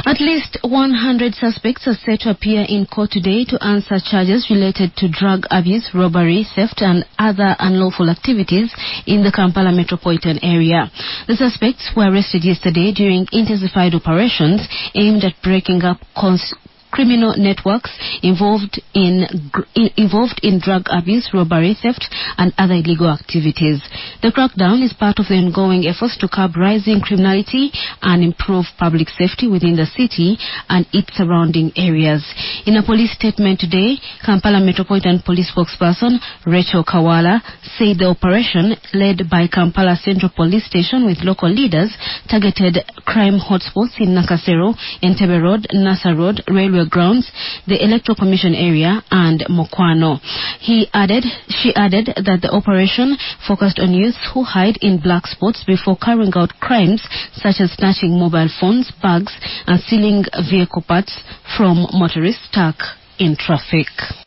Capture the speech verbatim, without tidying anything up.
At least one hundred suspects are set to appear in court today to answer charges related to drug abuse, robbery, theft, and other unlawful activities in the Kampala metropolitan area. The suspects were arrested yesterday during intensified operations aimed at breaking up cons- criminal networks involved in, in involved in drug abuse, robbery, theft, and other illegal activities. The crackdown is part of the ongoing efforts to curb rising criminality and improve public safety within the city and its surrounding areas. In a police statement today, Kampala Metropolitan Police spokesperson Rachel Kawala said the operation, led by Kampala Central Police Station with local leaders, targeted crime hotspots in Nakasero, Entebbe Road, Nasa Road, Railway Grounds, the Electoral Commission area, and Mokwano. He added, she added that the operation focused on youths who hide in black spots before carrying out crimes such as snatching mobile phones, bags, and stealing vehicle parts from motorists stuck in traffic.